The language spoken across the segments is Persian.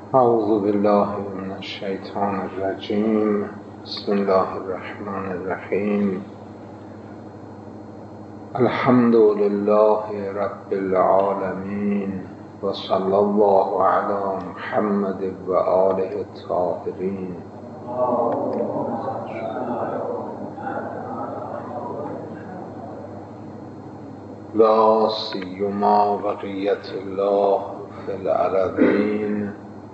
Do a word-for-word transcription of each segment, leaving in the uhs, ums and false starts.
اعوذ بالله من الشیطان الرجیم. بسم الله الرحمن الرحیم. الحمد لله رب العالمین و صلی الله علی محمد و آله الطاهرین. لا سیما بقیت الله فی الارضین،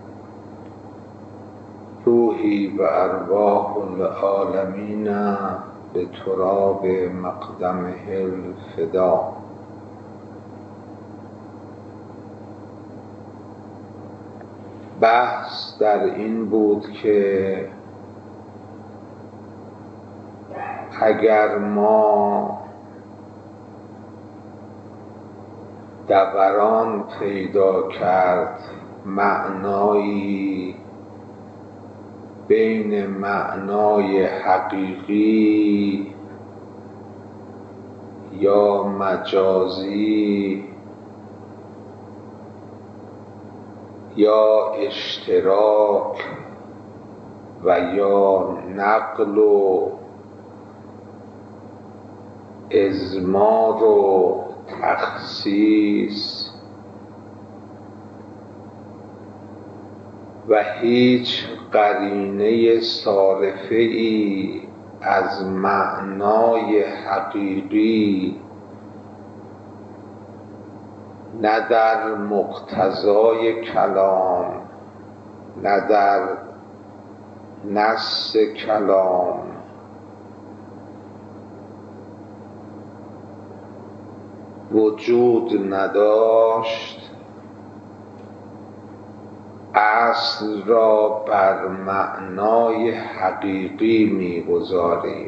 روحی و ارواح العالمین به تراب مقدمه الفدا. بحث در این بود که اگر ما دوران پیدا کرد معنایی بین معنای حقیقی یا مجازی یا اشتراک و یا نقل و اضمار و تخصیص و هیچ قرینه صارفه‌ای از معنای حقیقی نه در مقتضای کلام نه در نص کلام وجود نداشت، اصل را بر معنای حقیقی می‌گذاریم.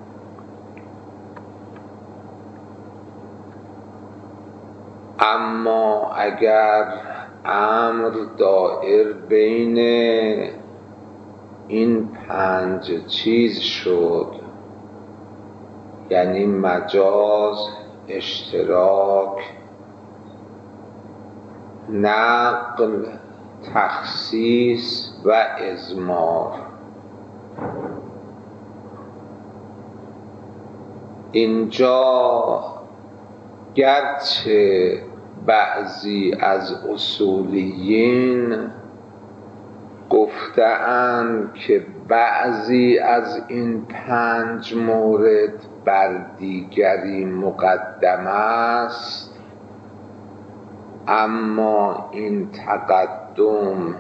اما اگر امر دایر بین این پنج چیز شد، یعنی مجاز، اشتراک، نقل، تخصیص و اضمار، اینجا گرچه بعضی از اصولیین گفته‌اند که بعضی از این پنج مورد بر دیگری مقدم است، اما این تقدم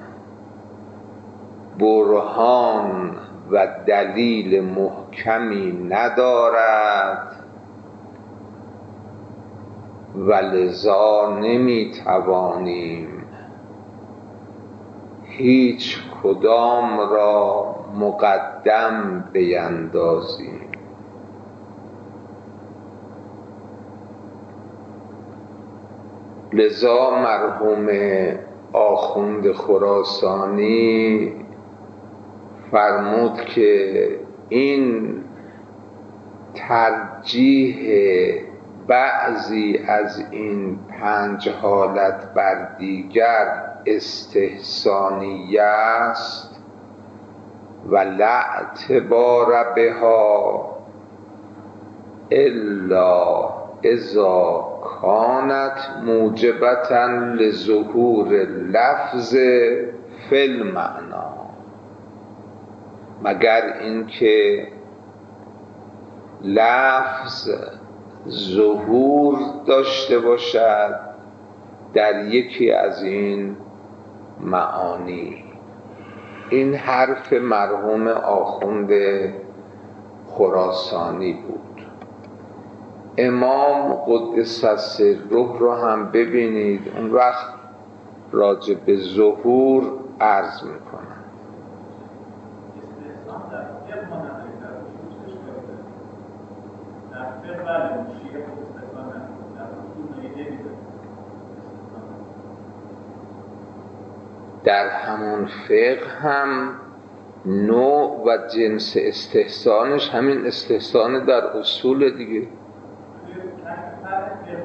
برهان و دلیل محکمی ندارد و لذا نمی‌توانیم هیچ کدام را مقدم بیندازیم. لذا مرحوم آخوند خراسانی فرمود که این ترجیح بعضی از این پنج حالت بر دیگر استحسانیه است و لا اعتبار بها الا اذا کانت موجبة لظهور لفظ فی المعنا، مگر اینکه لفظ ظهور داشته باشد در یکی از این معانی. این حرف مرحوم آخوند خراسانی بود. امام قدس سره رو هم ببینید، اون وقت راجع به ظهور عرض میکنن. در همون فقه هم نوع و جنس استحسانش همین استحسان در اصول دیگه.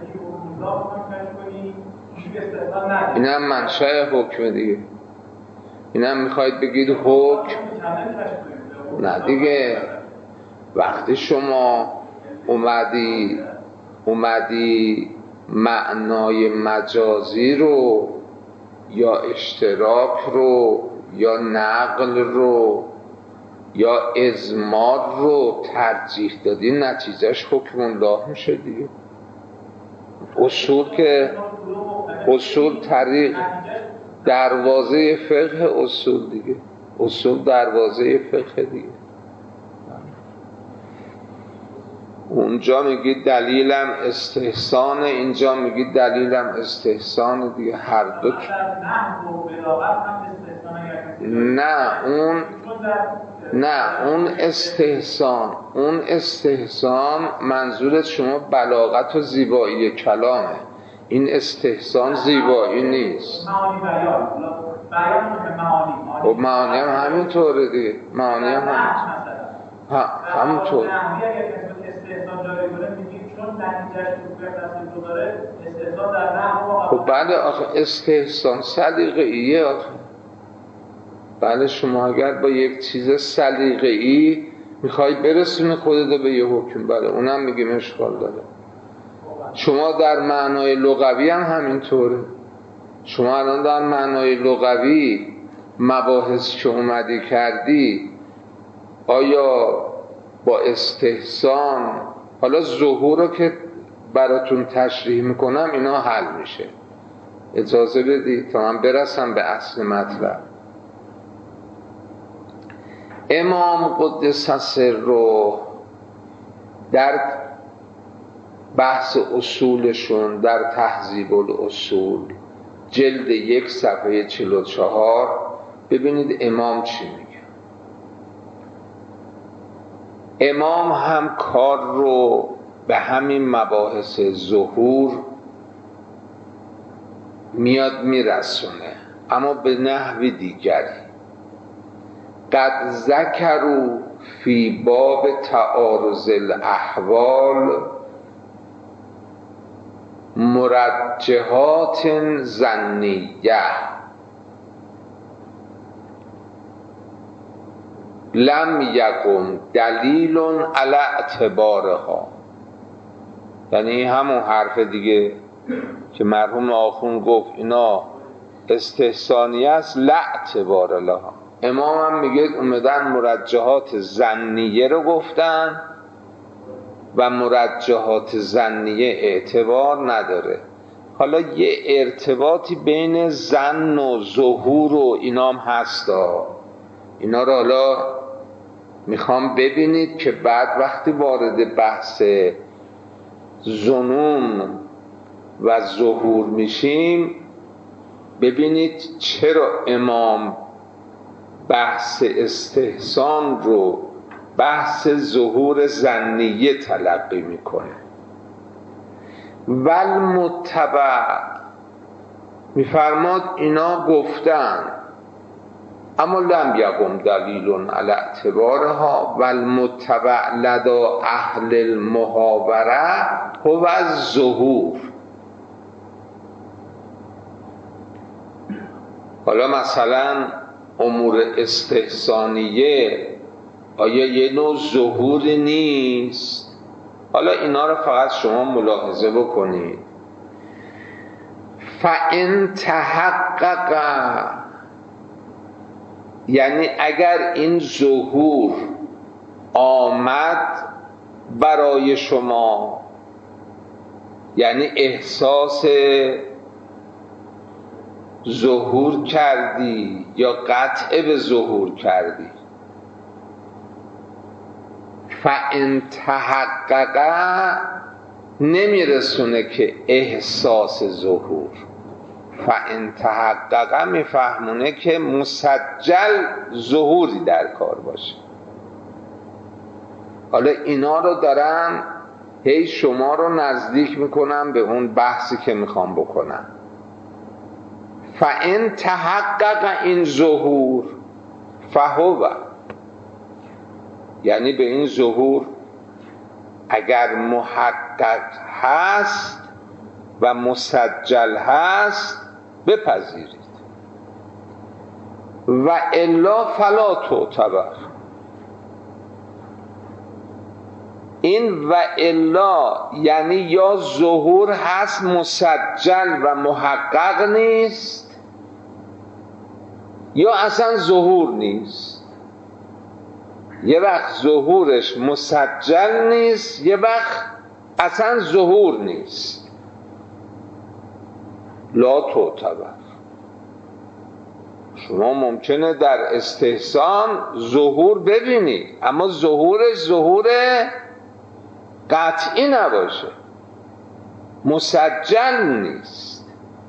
این هم منشأ حکم دیگه. اینم میخواید بگید حکم؟ نه دیگه، وقتی شما اومدی اومدی معنای مجازی رو یا اشتراک رو یا نقل رو یا اضمار رو ترجیح دادی، نتیجهش حکم الله میشه دیگه. اصول که اصول طریق دروازه فقه، اصول دیگه، اصول دروازه فقه دیگه. اونجا میگی دلیلم استحسان، اینجا میگی دلیلم استحسان دیگه، هر دو. نه اون نه اون استحسان اون استحسان منظورت شما بلاغت و زیبایی کلامه، این استحسان زیبایی نیست. خب معانی هم همینطوره دیگه، معانی هم همینطوره. ها همینطور. خب بله آخه استحسان سلیقه‌ایه آخه. بله شما اگر با یک چیز سلیقه‌ای میخوای برسونی خودت به یه حکم، بله اونم میگیم اشکال داره. شما در معنای لغوی هم همینطوره. شما الان در معنای لغوی مباحث که اومدی کردی، آیا با استحسان، حالا ظهور رو که براتون تشریح میکنم اینا حل میشه، اجازه بدید تا من برسم به اصل مطلب. امام قدس سره در بحث اصولشون در تهذیب الاصول جلد یک صفحه چهل و چهار ببینید امام چی میگه. امام هم کار رو به همین مباحث ظهور میاد میرسونه، اما به نحوی دیگری. قد ذکروا فی باب تعارض الاحوال مرجحات ظنیه لم یقم دلیل علی اعتبارها. یعنی همون حرف دیگه که مرحوم آخوند گفت اینا استحسانی است، لا اعتبار لها. امام هم میگه اومدن مرجحات ظنیه رو گفتن و مرجحات ظنیه اعتبار نداره. حالا یه ارتباطی بین ظن و ظهور و اینام هستا، اینا رو حالا میخوام ببینید که بعد وقتی وارد بحث ظنون و ظهور میشیم ببینید چرا امام بحث استحسان رو بحث ظهور ظنیه تلقی میکنه. والمتبع میفرماد اینا گفتن اما لم یقم دلیل علی اعتبارها، والمتبع لدا اهل المحاوره هو الظهور. حالا مثلا امور استحسانیه آیا یه نوع ظهوری نیست؟ حالا اینا رو فقط شما ملاحظه بکنید. فَإِن تحقق، یعنی اگر این ظهور آمد برای شما، یعنی احساس ظهور کردی یا قطع به ظهور کردی، فَإِن تحقق نمیرسونه که احساس ظهور، فَإِن تحقق میفهمونه که مسجل ظهوری در کار باشه. حالا اینا رو دارم هی شما رو نزدیک میکنم به اون بحثی که میخوام بکنم. فَإِن تحقق این ظهور فهو، یعنی به این ظهور اگر محقق هست و مسجل هست بپذیرید. و الا فلا تعتبر. این و الا یعنی یا ظهور هست مسجل و محقق نیست، یا اصلا ظهور نیست. یه وقت ظهورش مسجل نیست، یه وقت اصلا ظهور نیست. لا تعتبر. شما ممکنه در استحسان ظهور ببینید، اما ظهورش ظهور قطعی نباشه، مسجل نیست.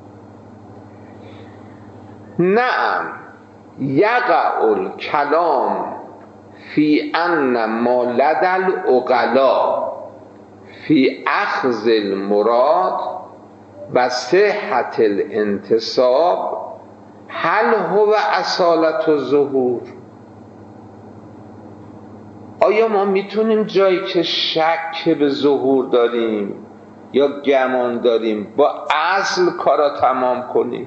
نعم یقع الکلام فی ان ما لدى العقلاء فی اخذ المراد و صحت الانتصاب هل هو اصالت الظهور. آیا ما میتونیم جایی که شک به ظهور داریم یا گمان داریم با اصل کارا تمام کنیم؟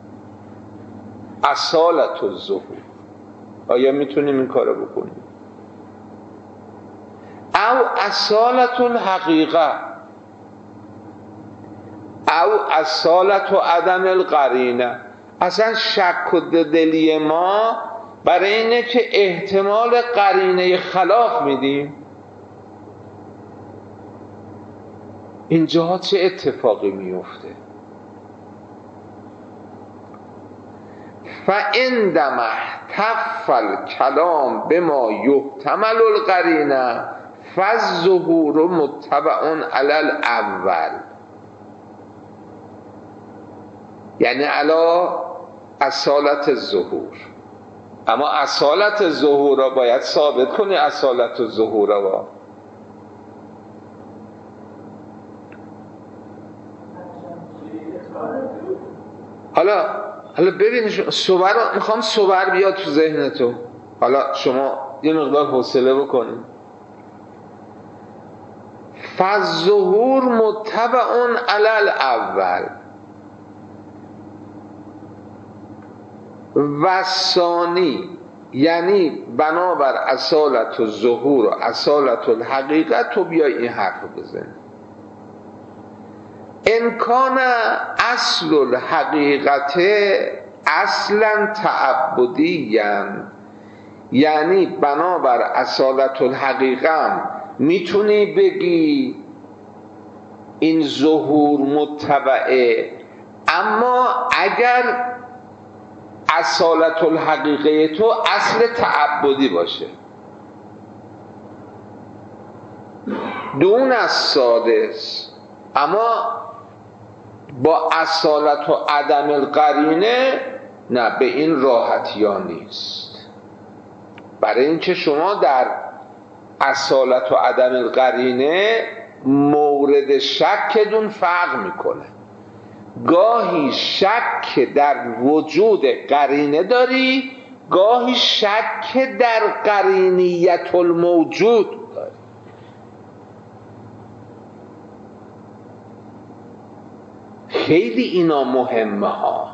اصالت الظهور، آیا میتونیم این کارا بکنیم؟ او اصالت الحقیقه او اصالت و عدم القرینه. اصلا شک و دلی ما برای اینه که احتمال قرینه خلاف میدیم. اینجا چه اتفاقی میفته؟ فعندما احتف الکلام بما یحتمل القرینه فالظهور متبع علی الاول، یعنی علی اصالت الظهور. اما اصالت الظهور را باید ثابت کنی. اصالت الظهور را حالا حالا ببینید، صور رو میخوام صور بیاد تو ذهنتون. حالا شما یه مقدار حوصله بکنید. فالظهور متبع علی الاول و ثانی، یعنی بنابر اصالت الظهور و اصالت الحقیقت. تو بیای این حرف رو بزنی. امکان اصل الحقیقت اصلا تعبدی، یعنی بنابر اصالت الحقیقت میتونی بگی این ظهور متبعه، اما اگر اصالت الحقیقه تو اصل تعبدی باشه. دون از سادس، اما با اصالت و عدم القرینه نه، به این راحتی ها نیست. برای اینکه شما در اصالت و عدم القرینه مورد شکتون فرق میکنه. گاهی شک در وجود قرینه داری، گاهی شک در قرینیت الموجود داری. خیلی اینا مهمه ها.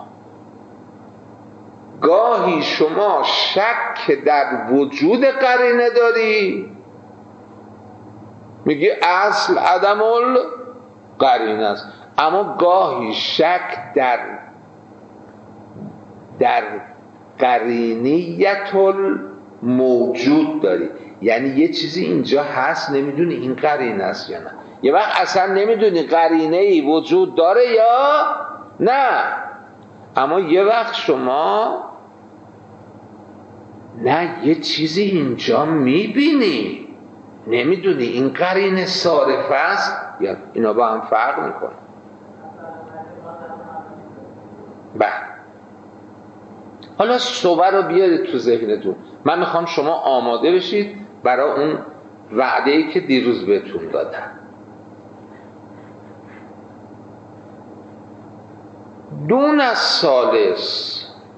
گاهی شما شک در وجود قرینه داری، میگی اصل عدم القرینه است، اما گاهی شک در در قرینیت الموجود داری، یعنی یه چیزی اینجا هست نمیدونی این قرینه است یا نه. یه وقت اصلا نمیدونی قرینه ای وجود داره یا نه، اما یه وقت شما نه یه چیزی اینجا میبینی نمیدونی این قرینه صارف است یا. اینا با هم فرق میکنه. بله، حالا صور رو بیارید تو ذهنتون. من میخوام شما آماده بشید برای اون وعده‌ای که دیروز بهتون دادم. دون از ثالث،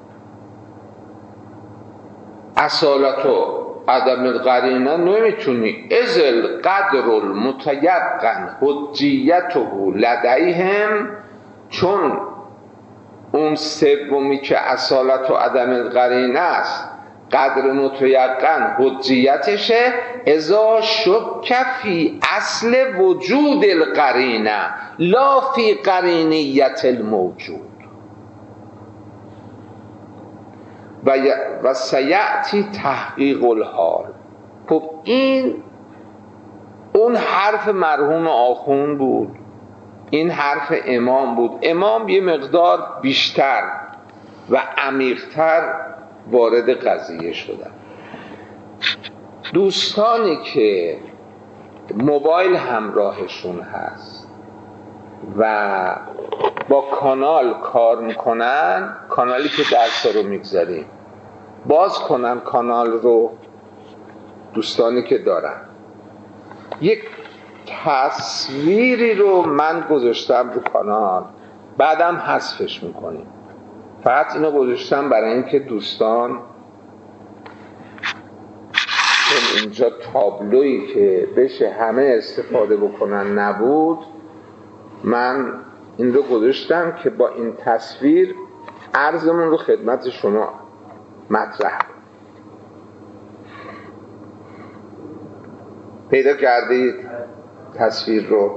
اصالت و عدم القرینه نمیتونی. ازل قدر المتیقن حجیته لدیهم، چون اون سومی که اصالت و عدم القرینه است قدر متیقن حجیتشه، اذا شک فی اصل وجود القرینه لا فی قرینیت الموجود و, و سیأتی تحقیق الحال. خب این اون حرف مرحوم آخوند بود، این حرف امام بود. امام یه مقدار بیشتر و عمیق‌تر وارد قضیه شدن. دوستانی که موبایل همراهشون هست و با کانال کار میکنن، کانالی که درس رو میگذاریم، باز کنن کانال رو. دوستانی که دارن یک تصویری رو من گذاشتم رو کانال، بعدم حذفش میکنیم. فقط اینو گذاشتم برای اینکه دوستان، اینجا تابلویی که بشه همه استفاده بکنن نبود، من این رو گذاشتم که با این تصویر عرضمون رو خدمت شما مطرح. پیدا کردید تصویر رو؟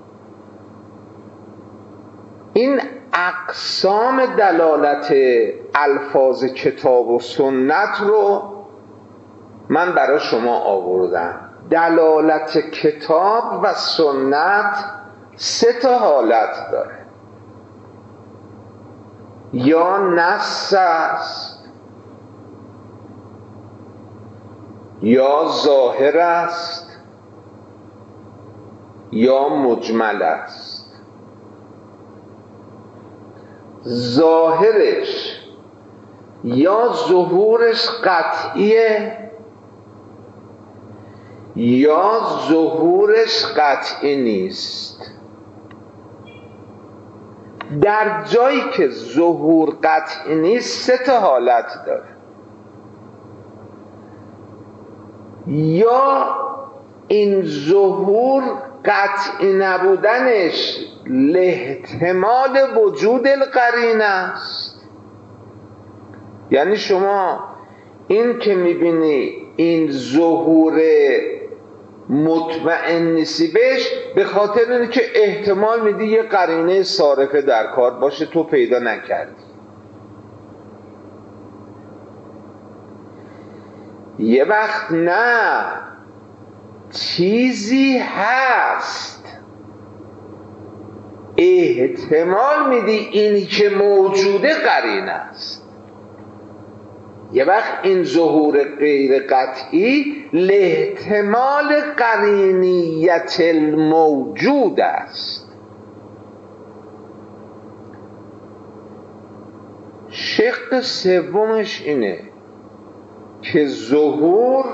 این اقسام دلالت الفاظ کتاب و سنت رو من برای شما آوردم. دلالت کتاب و سنت سه تا حالت داره. یا نص است، یا ظاهر است، یا مجمل است. ظاهرش یا ظهورش قطعیه یا ظهورش قطعی نیست. در جایی که ظهور قطعی نیست سه تا حالت داره. یا این ظهور قطعی نبودنش لاحتمال وجود القرینه است، یعنی شما این که میبینی این ظهور مطمئن نیستی بهش، به خاطر اینه که احتمال میدی یه قرینه صارفه در کار باشه تو پیدا نکردی. یه وقت نه، چیزی هست احتمال میدی اینی که موجوده قرینه است. یه وقت این ظهور غیر قطعی لاحتمال قرینیت الموجود است. شق سومش اینه که ظهور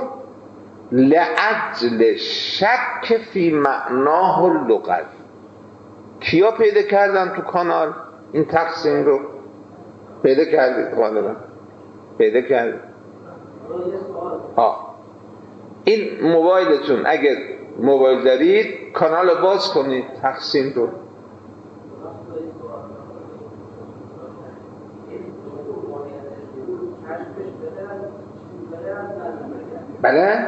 لأجل شک فی معناه اللغوی. کیا پیدا کردن تو کانال این تقسیم رو؟ پیدا کردید غالبا؟ پیدا کردید؟ آه. این موبایلتون اگر موبایل دارید کانال رو باز کنید، تقسیم رو. بله؟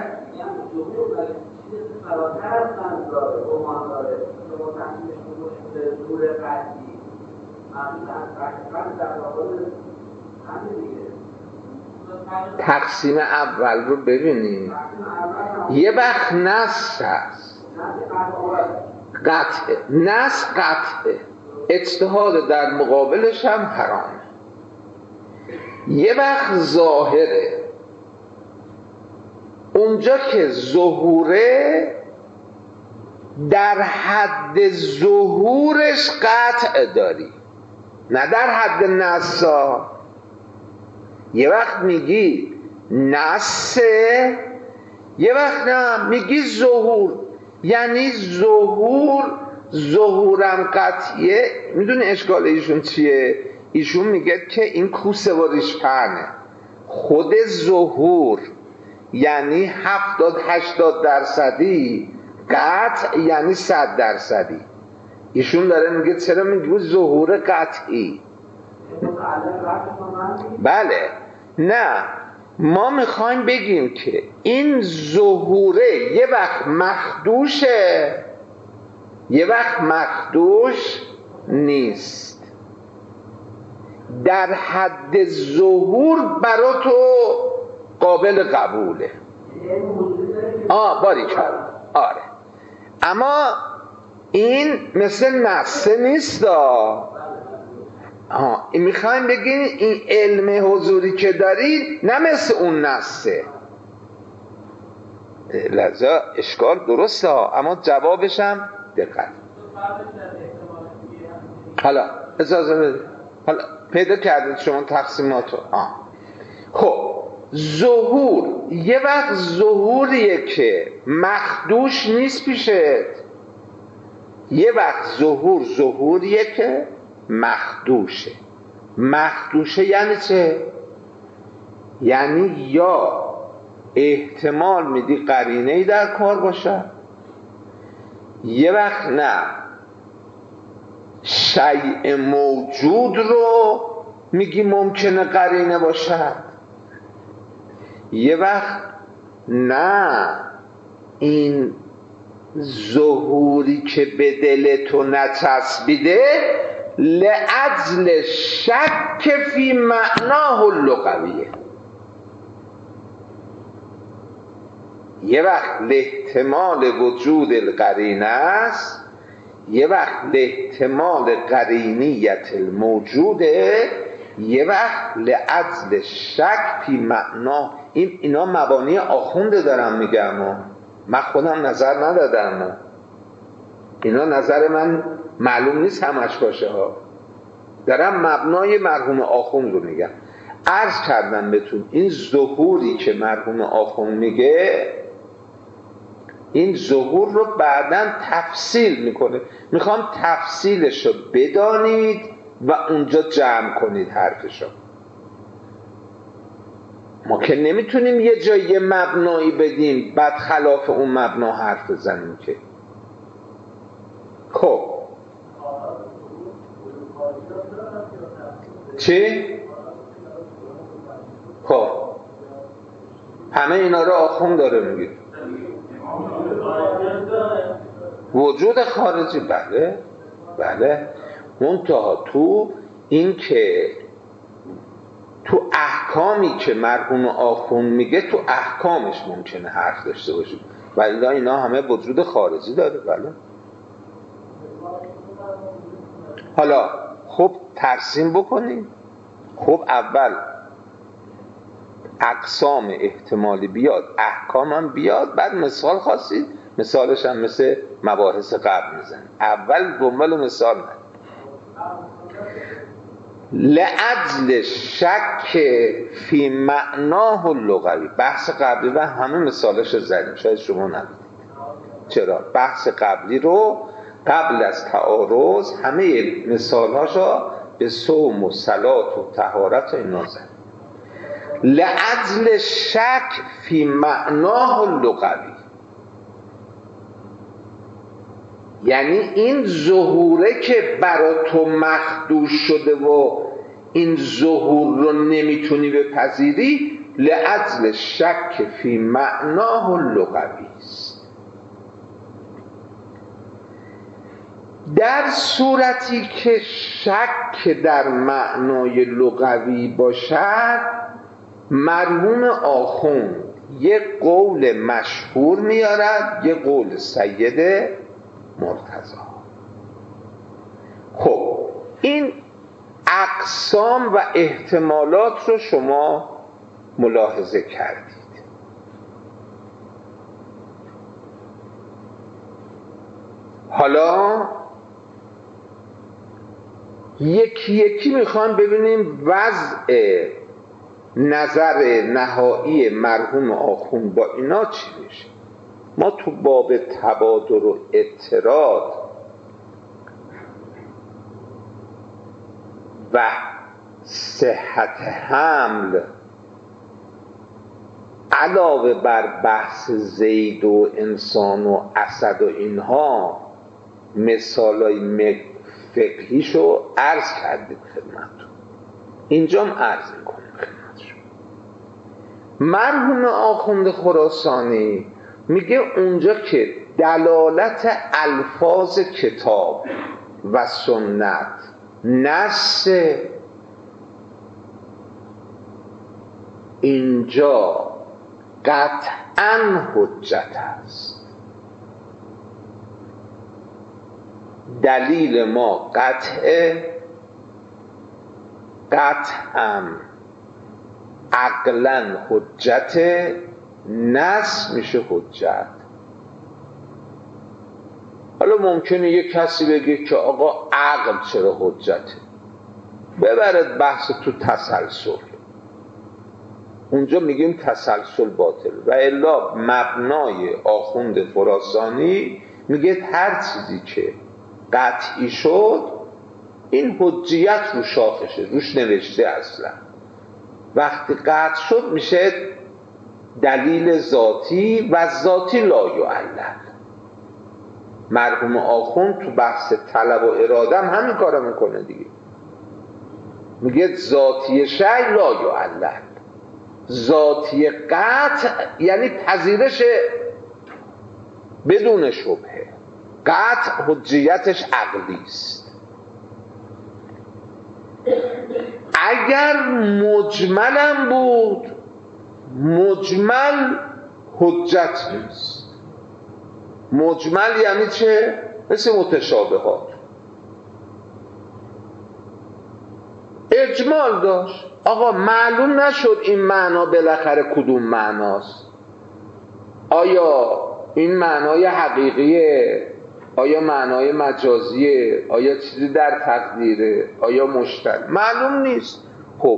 تقسیم اول رو ببینید. یه وقت نص هست، قطعه، نص قطعه، اجتهاد در مقابلش هم حرام. یه وقت ظاهره، اونجا که ظهوره در حد ظهورش قطع داری، نه در حد نصا. یه وقت میگی نصه، یه وقت نه میگی ظهور، یعنی ظهور ظهورم قطعیه. میدونی اشکال ایشون چیه؟ ایشون میگه که این کوسه و ریشپرنه. خود ظهور یعنی هفتاد هشتاد درصدی، قطع یعنی صد درصدی. ایشون داره میگه چرا میگه ظهور قطعی؟ بله نه، ما میخوایم بگیم که این ظهوره یه وقت مخدوشه یه وقت مخدوش نیست. در حد ظهور برا تو قابل قبوله. آه باری کرد آره، اما این مثل نسه نیست. آه این میخوایم بگیم این علم حضوری که دارید نه مثل اون نسه. لذا اشکال درسته اما جوابش هم دقت. حالا اجازه بده، حالا پیدا کردید شما تقسیماتو. آه خب ظهور یه وقت ظهوریه که مخدوش نیست پیشت، یه وقت ظهور ظهوریه که مخدوشه. مخدوشه یعنی چه؟ یعنی یا احتمال میدی قرینه‌ای در کار باشه، یه وقت نه شیء موجود رو میگی ممکنه قرینه باشد، یه وقت نه این ظهوری که به دل تو نچسبیده لعجل شک فی معناه اللغویه. یه وقت لاحتمال وجود القرینه است، یه وقت لاحتمال قرینیت الموجوده، یه وقت لعجل شک فی معناه. این اینا مبانی آخونده دارم میگم، من خودم نظر ندادم، اینا نظر من معلوم نیست همش باشه ها، دارم مبنای مرحوم آخوند رو میگم. عرض کردم بهتون این ظهوری که مرحوم آخوند میگه، این ظهور رو بعداً تفصیل میکنه، میخوام تفصیلش رو بدانید و اونجا جمع کنید حرفشو. ما که نمیتونیم یه جایی یه مبنایی بدیم بعد خلاف اون مبنا حرف بزنیم که. خب چی؟ خب همه اینا رو آخوند داره میگه. وجود خارجی بله بله، منتها تو این که تو احکامی که مرحوم آخوند میگه تو احکامش ممکنه حرف داشته باشه، ولی اینا همه وجود خارجی داره. بله حالا خب ترسیم بکنیم. خب اول اقسام احتمالی بیاد، احکام هم بیاد، بعد مثال خواستید مثالش هم مثل مباحث قبل میزن. اول دنبال مثال نه. لعجل شک فی معناه اللغوی، بحث قبلی و همه مثالش زدیم، شاید شما ندیدید. چرا؟ بحث قبلی رو قبل از تعارض همه مثالهاشو به صوم و صلات و طهارت و اینا زدیم. لعجل شک فی معناه اللغوی یعنی این ظهوره که برا تو مخدوش شده و این ظهور رو نمیتونی بپذیری، لعجل شک فی معناه اللغوی است. در صورتی که شک در معنای لغوی باشد، مرحوم آخوند یک قول مشهور میارد، یک قول سید مرتضی. خب این اقسام و احتمالات رو شما ملاحظه کردید. حالا یکی یکی میخوام ببینیم وضع نظر نهایی مرحوم آخوند با اینا چی میشه. ما تو باب تبادر و اعتراض و صحت حمل علاوه بر بحث زید و انسان و اسد و اینها مثالای فقهیشو عرض کردیم خدمتتون. اینجام عرض میکنم خدمتشون. مرحوم آخوند خراسانی میگه اونجا که دلالت الفاظ کتاب و سنت نص، اینجا قطعاً حجت است. دلیل ما قطعه، قطعاً عقلاً حجت، نص میشه حجت. حالا ممکنه یک کسی بگه که آقا عقل چرا حجته؟ ببرد بحث تو تسلسل، اونجا میگیم تسلسل باطل. و الا مبنای آخوند خراسانی میگه هر چیزی که قطعی شد این حجیت رو شاخشه، روش نوشته اصلا. وقتی قطع شد میشه دلیل ذاتی و ذاتی لا یعلل. مرحوم آخوند تو بحث طلب و اراده هم همین کارو میکنه دیگه، میگه ذاتی شی لا یعلل. ذاتی قطع یعنی پذیرش بدون شبهه، قطع حجیتش عقلی است. اگر مجملم بود، مجمل حجت نیست. مجمل یعنی چه؟ مثل متشابهات. اجمال داشت، آقا معلوم نشد این معنا بالاخره کدوم معناست. آیا این معنای حقیقیه؟ آیا معنای مجازیه؟ آیا چیزی در تقدیره؟ آیا مشترک؟ معلوم نیست. خب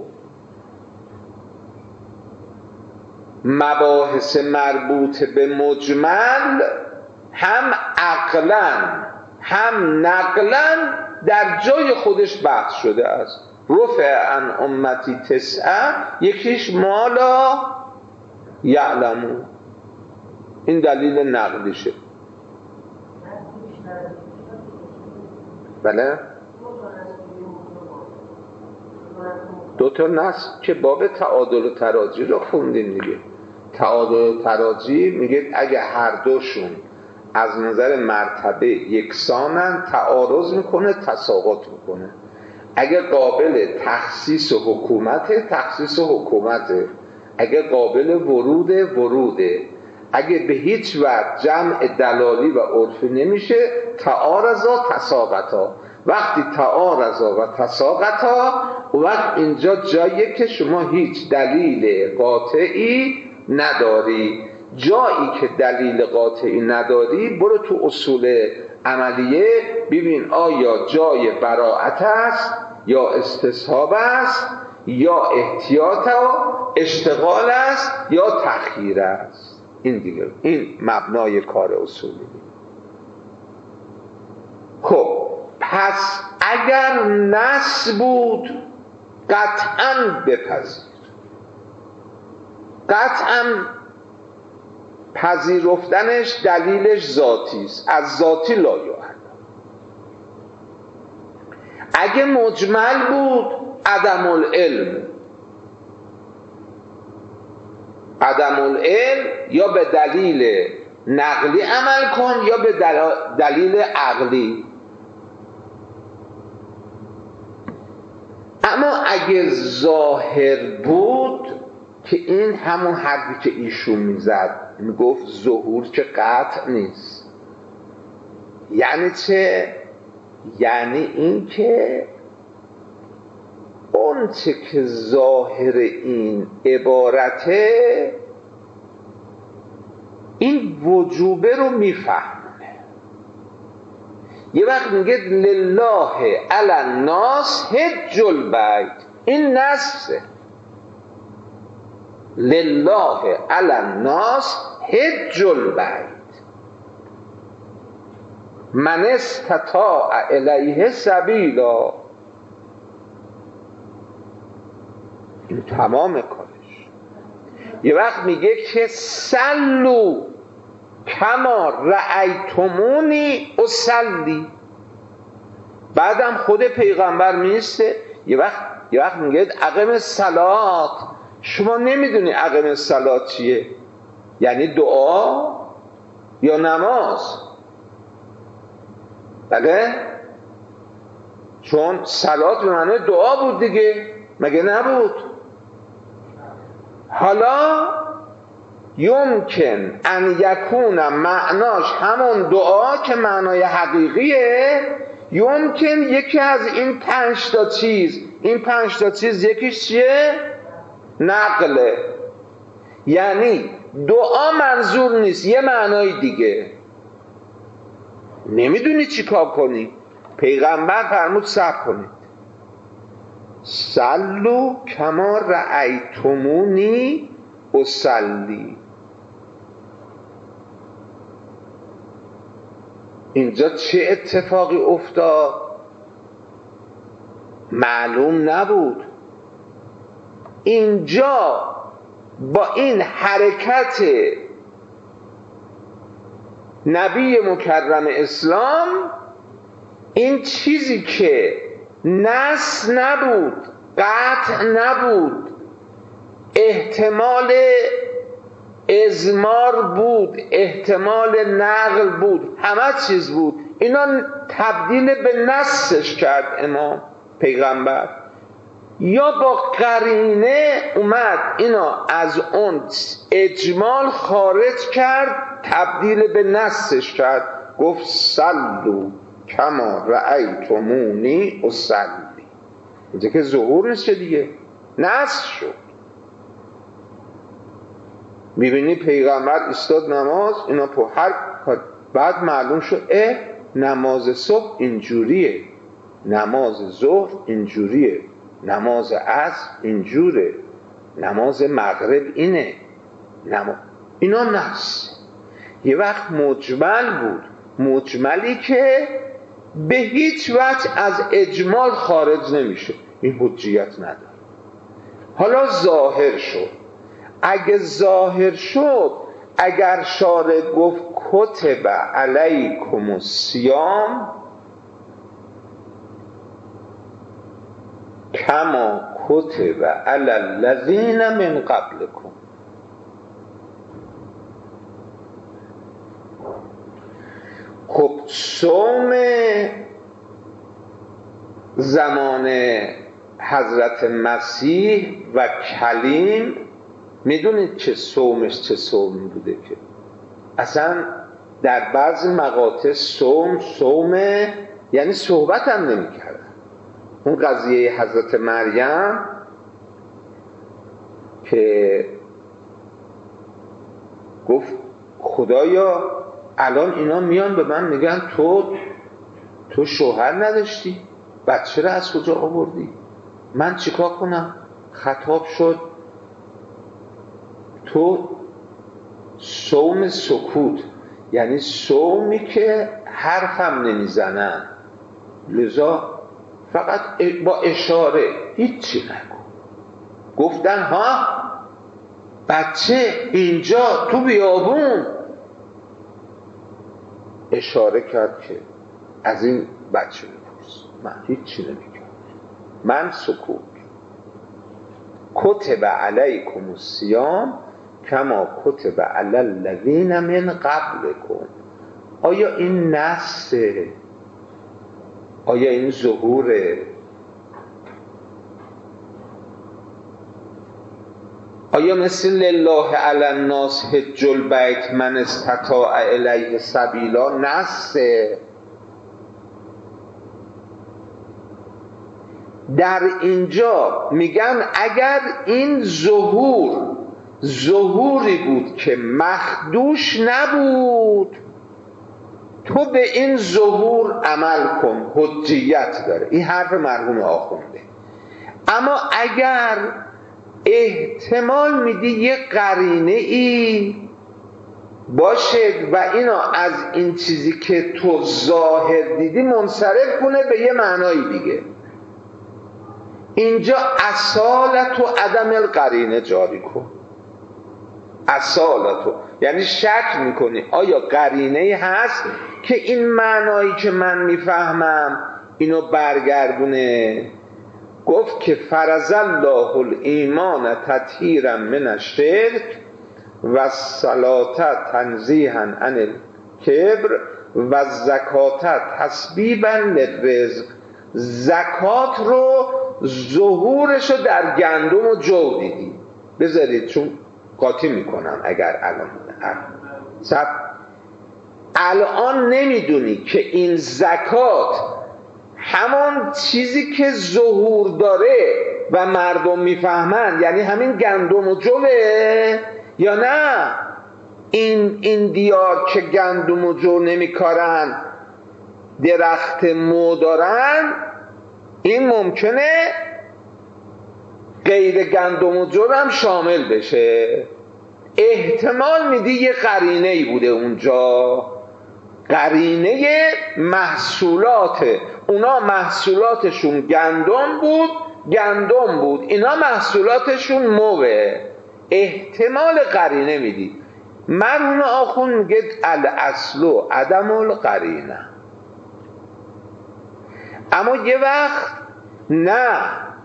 مباحث مربوط به مجمل هم عقلاً هم نقلاً در جای خودش بحث شده است. رفع عن امتی تسعه، یکیش مالا یعلمون، این دلیل نقلیشه. بله دو تا نص که باب تعادل و تراجی رو خوندیم دیگه. تعادل و تراجی میگه اگه هر دوشون از نظر مرتبه یکسانن تعارض میکنه، تساقط میکنه. اگه قابل تخصیص و حکومت، تخصیص و حکومته. اگه قابل ورود، وروده. اگه به هیچ وجه جمع دلالی و عرفی نمیشه، تعارضا تساقطا. وقتی تعارضا و تساقطا، وقت اینجا جاییه که شما هیچ دلیل قاطعی نداری. جایی که دلیل قاطعی نداری، برو تو اصول عملیه ببین آیا جای براءت است یا استصحاب است یا احتیاط و اشتغال است یا تخییر است. این دیگه این مبنای کار اصولی. خب پس اگر نص بود قطعاً بپذیر، قطعاً پذیرفتنش دلیلش ذاتی است، از ذاتی لا یعلم. اگه مجمل بود عدم العلم، عدم العلم یا به دلیل نقلی عمل کن یا به دلیل عقلی. اما اگه ظاهر بود که این همون حرفی که ایشون میزد، میگفت ظهور که قطع نیست. یعنی چه؟ یعنی این که اون چه که ظاهر این عبارته این وجوبه رو میفهمه. یه وقت میگه لله علی الناس حج البیت، این نصه. لله علی الناس حج البیت من استطاع الیه سبیلا. این تمام کارش. یه وقت میگه که صلوا کما رأیتمونی اصلی. بعدم خود پیغمبر میسته یه وقت یه وقت میگه اقیم الصلات، شما نمیدونی اقیم الصلات چیه، یعنی دعا یا نماز. بله، چون صلات به معنی دعا بود دیگه، مگه نبود؟ حالا یمکن ان یکون معناش همون دعا که معنای حقیقیه، یمکن یکی از این پنج تا چیز، این پنج تا چیز یکیش چیه؟ نقله، یعنی دعا منظور نیست، یه معنای دیگه. نمیدونی چی کار کنی، پیغمبر فرمود صبر کنید، صلوا کما رأیتمونی اصلی. اینجا چه اتفاقی افتاد معلوم نبود. اینجا با این حرکت نبی مکرم اسلام، این چیزی که نص نبود، قطع نبود، احتمال ازمار بود، احتمال نقل بود، همه چیز بود، اینا تبدیل به نصش کرد امام پیغمبر، یا با قرینه اومد اینا از اون اجمال خارج کرد، تبدیل به نصش کرد، گفت صلوا کما رأیتمونی اصلی. اینجا که ظهور نیست دیگه، نص شد. میبینی پیغمبر استاد نماز، اینا پو هر بعد معلوم شد اه نماز صبح اینجوریه، نماز ظهر اینجوریه، نماز عصر اینجوره، نماز مغرب اینه، نماز اینا نص. یه وقت مجمل بود، مجملی که به هیچ وجه از اجمال خارج نمیشه، این حجیت نداره. حالا ظاهر شد، اگه ظاهر شد، اگر شارع گفت کتب علیکم الصیام کما کتب علی الذین من قبلکم، خب صوم زمان حضرت مسیح و کلیم میدونید چه صومش چه صومی بوده، که اصلا در بعض مقاطع صوم صوم یعنی صحبت هم نمی کردن. اون قضیه حضرت مریم که گفت خدایا الان اینا میان به من میگن تو تو شوهر نداشتی، بچه را از کجا آوردی، من چیکار کنم؟ خطاب شد تو صوم سکوت، یعنی صومی که حرفم نمیزنن، لذا فقط با اشاره هیچی نکن. گفتن ها بچه اینجا تو بیابون، اشاره کرد که از این بچه بپرس، من هیچی نمیگم، من سکوت. کتب علیکم الصیام کما کتب علی الذین من قبلکم. آیا این نصه؟ آیا این ظهوره؟ آیا مثل لله علی الناس حج البیت من استطاع الیه سبیلا نصه؟ در اینجا میگن اگر این ظهور ظهوری بود که مخدوش نبود، تو به این ظهور عمل کن، حجیت داره. این حرف مرحوم آخونده. اما اگر احتمال میدی یه قرینه ای باشه و اینو از این چیزی که تو ظاهر دیدی منصرف کنه به یه معنای دیگه، اینجا اصالت و عدم القرینه جاری کن. اصالت و یعنی شک میکنی آیا قرینه هست که این معنایی که من میفهمم اینو برگردونه گفت که فرض الله الایمان تطهیرا من الشرک و الصلاة تنزیها عن الکبر و الزکات تثبیبا للرزق. زکات رو ظهورش رو در گندم و جو دیدی، بذارید چون قاطی میکنم اگر الان سب الان نمیدونی که این زکات همان چیزی که ظهور داره و مردم میفهمن یعنی همین گندم و جوه، یا نه این این دیار که گندم و جو نمیکارن درخت مو دارن، این ممکنه غیر گندم و جو هم شامل بشه. احتمال میدی یه قرینه ای بوده اونجا، قرینه محصولات اونا، محصولاتشون گندم بود گندم بود اینا محصولاتشون موه. احتمال قرینه میدی. مرحوم آخوند میگه الاصل و عدم القرینه. اما یه وقت نه،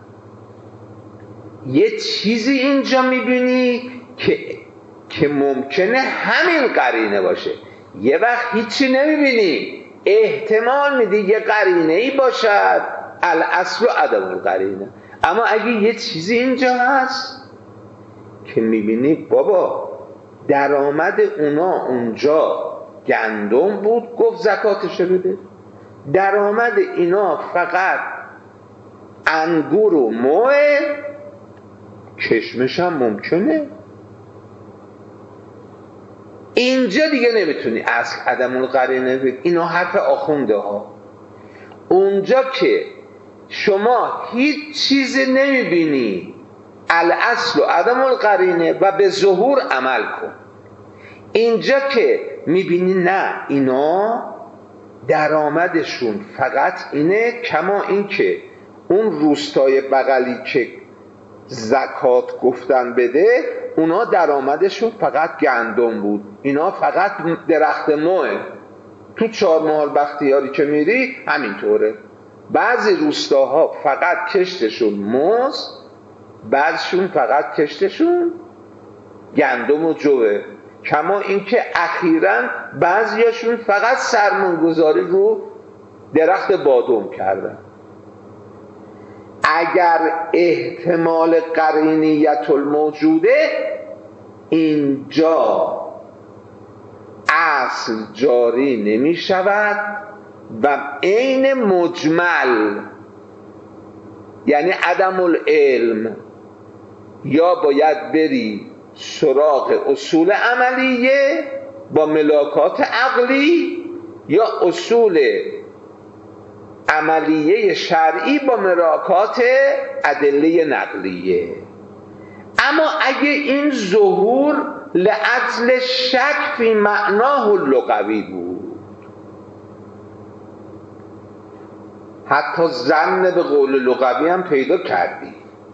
یه چیزی اینجا میبینی که که ممکنه همین قرینه باشه، یه وقت هیچی نمیبینی، احتمال میدی یه قرینه ای باشد، الاصل و عدم القرینه. اما اگه یه چیزی اینجا هست که میبینی بابا درآمد اونا اونجا گندم بود، گفت زکاتش بده، درآمد اینا فقط انگور و موه، کشمش هم ممکنه. اینجا دیگه نمیتونی اصل عدم القرینه بگی، اینا حرف آخونده ها. اونجا که شما هیچ چیزی نمیبینی، الاصل و عدم القرینه و به ظهور عمل کن. اینجا که میبینی نه، اینا درآمدشون فقط اینه، کما این که اون روستای بغلی که زکات گفتن بده اونا درآمدشون فقط گندم بود، اینا فقط درخت موه. تو چهار محال بختیاری که میری همینطوره، بعضی روستاها فقط کشتشون موز، بعضشون فقط کشتشون گندم و جوه، کما اینکه اخیراً بعضیاشون فقط سرمایه‌گذاری رو درخت بادام کردن. اگر احتمال قرینیت الموجوده اینجا اصل جاری نمی شود و عین مجمل یعنی عدم العلم، یا باید بری سراغ اصول عملیه با ملاکات عقلی یا اصول عملیه شرعی با ملاکات ادله نقلیه. اما اگه این ظهور لعجل شک فی معناه اللغوی بود، حتی ظن به قول لغوی هم پیدا کردی،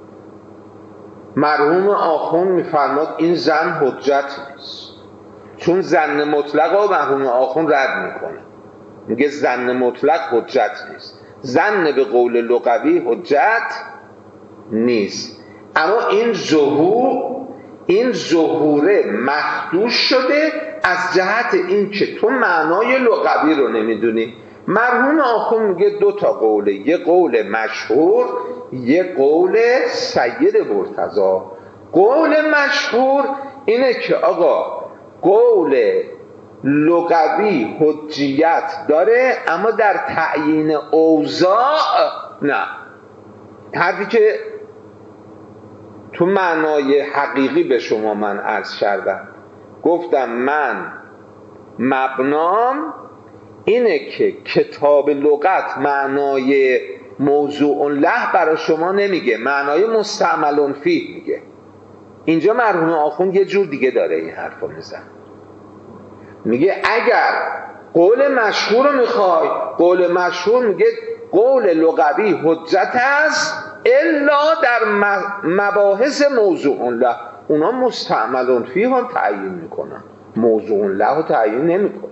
مرحوم آخوند میفرماد این ظن حجت نیست، چون ظن مطلق و مرحوم آخوند رد میکنه، میگه ظن مطلق حجت نیست، ظن به قول لغوی حجت نیست. اما این ظهور این ظهوره مخدوش شده از جهت این که تو معنای لغوی رو نمیدونی. مرحوم آخوند میگه دو تا قوله، یه قول مشهور، یه قول سید مرتضی. قول مشهور اینه که آقا قول لغوی حجیت داره اما در تعیین اوضاع نه. حرفی که تو معنای حقیقی به شما من عرض کردم، گفتم من مبنام اینه که کتاب لغت معنای موضوع له برای شما نمیگه، معنای مستعمل فیه میگه. اینجا مرحوم آخوند یه جور دیگه داره این حرف رو میزن، میگه اگر قول مشهور رو میخوای، قول مشهور میگه قول لغوی حجت است الا در مباحث موضوع له، اونا مستعمل فیه هم تعیین میکنن، موضوع له رو تعیین نمیکنن.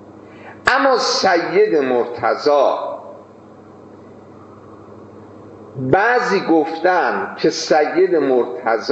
اما سید مرتضی بعضی گفتن که سید مرتضی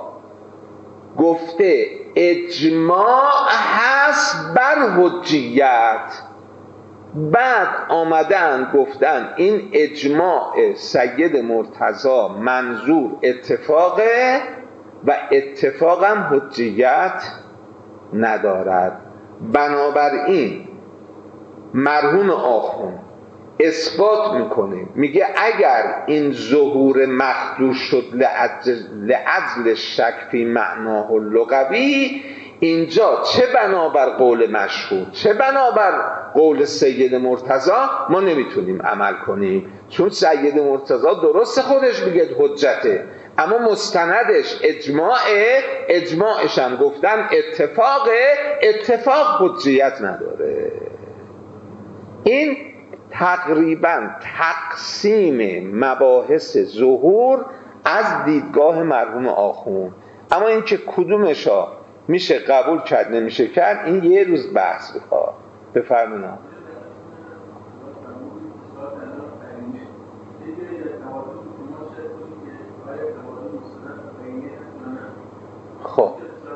گفته اجماع هست بر حجیت، بعد آمدن گفتن این اجماع سید مرتضی منظور اتفاقه و اتفاقم حجیت ندارد. بنابراین مرحوم آخوند اثبات میکنه، میگه اگر این ظهور مخدوش شد لعجل شک فی معناه اللغوی، اینجا چه بنابر قول مشهور چه بنابر قول سید مرتضی ما نمیتونیم عمل کنیم، چون سید مرتضی درست خودش میگه حجته، اما مستندش اجماعه، اجماعش هم گفتن اتفاقه، اتفاق حجیت نداره. این تقریبا تقسیم مباحث ظهور از دیدگاه مرحوم آخوند. اما این که کدومشا میشه قبول کرد نمیشه کرد، این یه روز بحث بخواد. بفرمایید. خب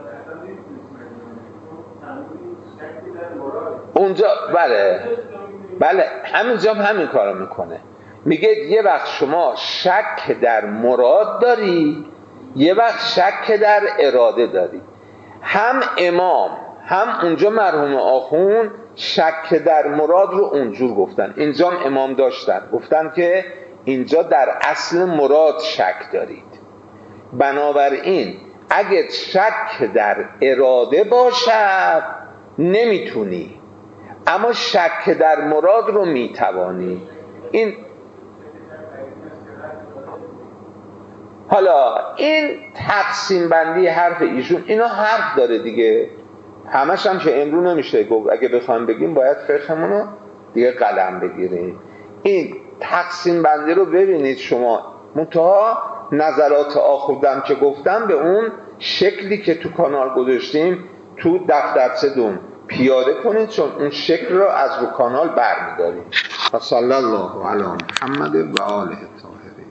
اونجا بله بله همینجا هم همین کارو میکنه، میگه یه وقت شما شک در مراد داری، یه وقت شک در اراده داری. هم امام هم اونجا مرحوم آخوند شک در مراد رو اونجور گفتن، اینجا هم امام داشتن گفتن که اینجا در اصل مراد شک دارید. بنابراین اگه شک در اراده باشد نمیتونی، اما شک در مراد رو میتوانی. این حالا این تقسیم بندی حرف ایشون، اینا حرف داره دیگه، همش هم که امرو نمیشه گفت، اگه بخوام بگیم باید فقهمون رو دیگه قلم بگیریم. این تقسیم بندی رو ببینید شما، منتها نظرات آخوندم که گفتم به اون شکلی که تو کانال گذاشتیم تو دفترچه دوم پیاده کنید، چون اون شکل رو از رو کانال برمی‌داریم. صلی الله علی محمد و آله.